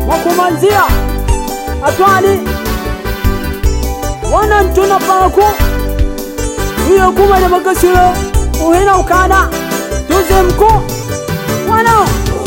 wakumanzia atwali wana ntuna pako hiyo kuma na makasira uhina ukada tuzemko wana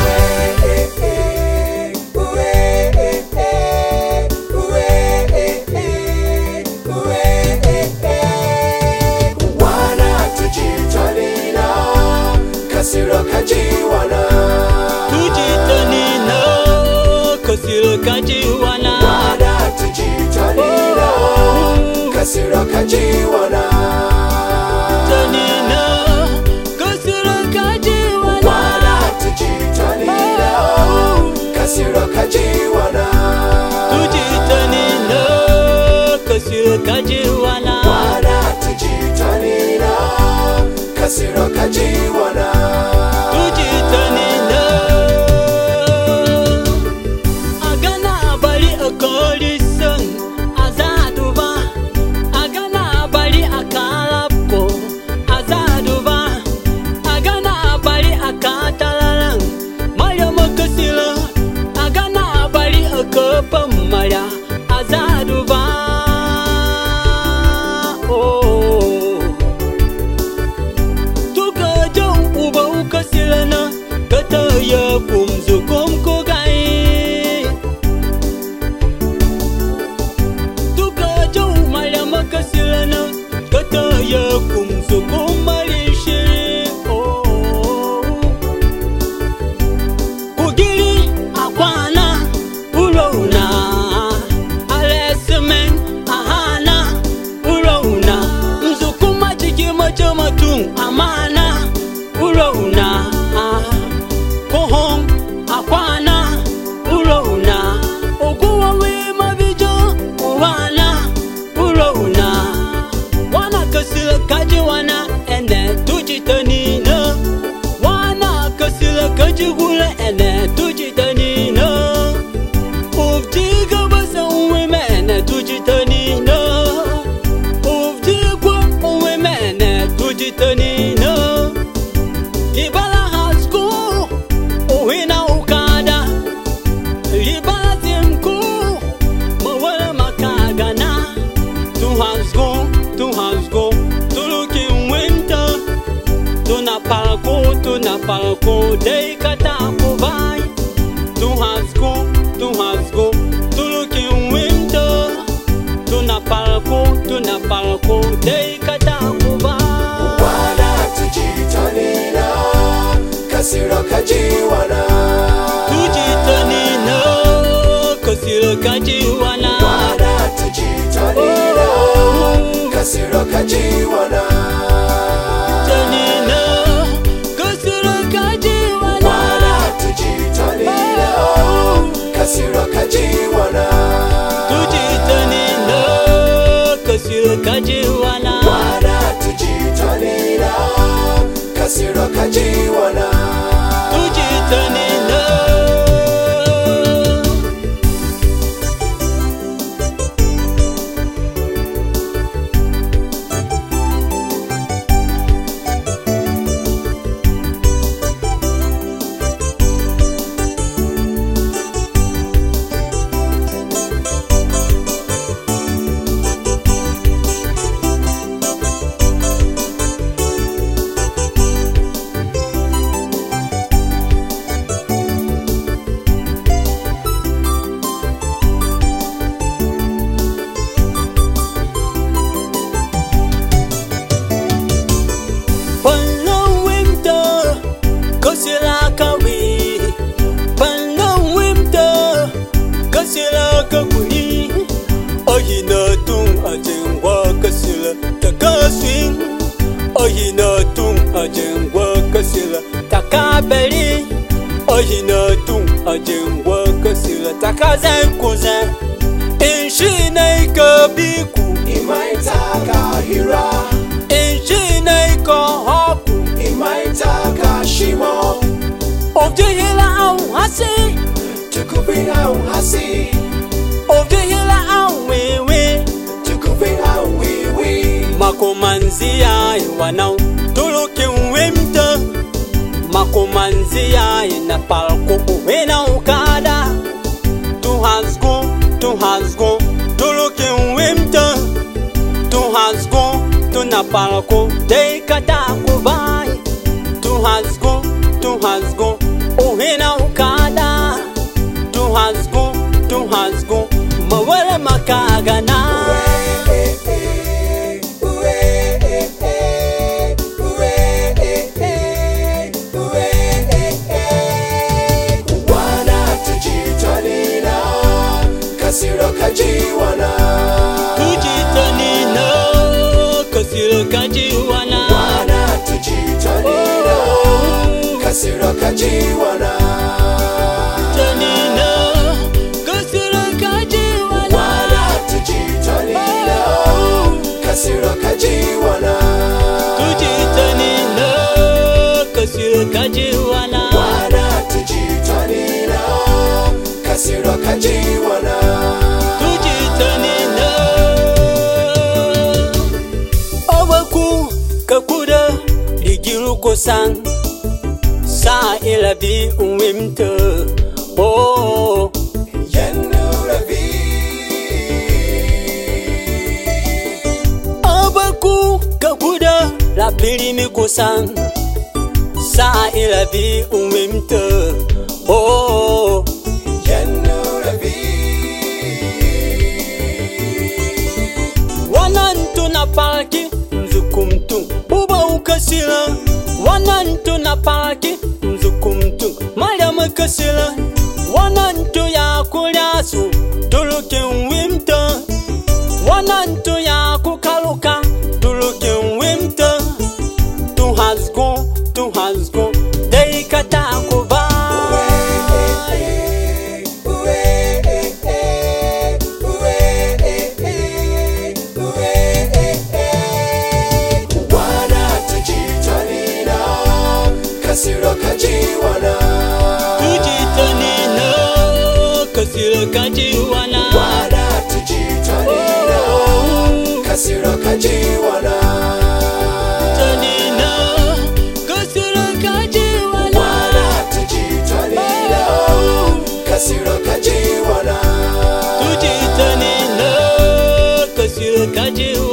kasira kajiwana tujitanina kasira kajiwana wana tujitanina kasira kajiwana tanina kasira kajiwana wana tujitanina kasira kajiwana tujitanina kasira kajiwana wana tujitanina kasira kajiwana tujitanina agana bali akolisan azaduba agana bali akalapo azaduba agana bali akatalalan maya makasila agana bali akapamaya azaduba kataya kumzo komko gai tukajo mala makasilana kataya kumzo komalishe kugiri akwana ulona alesmen ahana ulona mzukuma jigima jamatu amana ulona kohom akwana ulona oguwa wima bijo wana ulona wana kasila kaji wana ene tujitanina wana kasila kaji gula ene tujitanina ufjiga basa uwime ene tujitanina ufjigwa uwime ene tujitanina ibala uhina ukada libatimku mawala makagana two hands go to look in winter tuna palko day kata kubai two hands go to look in winter tuna palko day kata kubai wana tujitanina kasira kajiwana tujitanina kasira kajiwana wana tujitanina kasira kajiwana tanina kasira kajiwana wana tujitanina kasira kajiwana tujitanina kasira kajiwana wana tujitanina kasira kajiwana tujitanina Oyina tung ajengwa kasila takabeli Oyina tung ajengwa kasila takazen kuzen Inshine ikabiku imaitaka hira Inshine ikahaku imaitaka shimo Ovdihila au hasi tukupi au hasi Ovdihila au wewe tukupi au wiwi Makomanzia iwanau tuluki wimta Makomanzia ina palko uwena ukada has gone, to look in winter, to has gone, to Napalco, take a taco by, to has gone, oh, in Aukada, to has gone, Mawala Makagana. Kasiro kajiwana, Tujitanina, kasiro kajiwana. wana tujitanina, kasiro kajiwana, Tanina, kasiro kajiwana. wana tujitanina, kasiro kajiwana, Tujitanina, kasiro kajiwana. wana tujitanina, kasiro kajiwana. Tujitanina, Owaku kakuda ligiruko sang sa ilabi umwimta. Oh, Yenuravi, Owaku kakuda la pilimi kusang sa ilabi umwimta. Oh, Yenuravi, wanantu na parki nzukumtu uba ukasila. Wanantu na parki nzukumtu Mariam kasila. Wanantu ya kulyasu tuluke winter. Wanantu ya kukaluka tuluke winter. Tu has gone, they katakuba. Kasiro kajiwana, Tujitanina, kasiro kajiwana. wana tujitanina, kasiro kajiwana, Tanina, kasiro kajiwana. wana tujitanina, kasiro kajiwana, Tujitanina, kasiro kajiwana.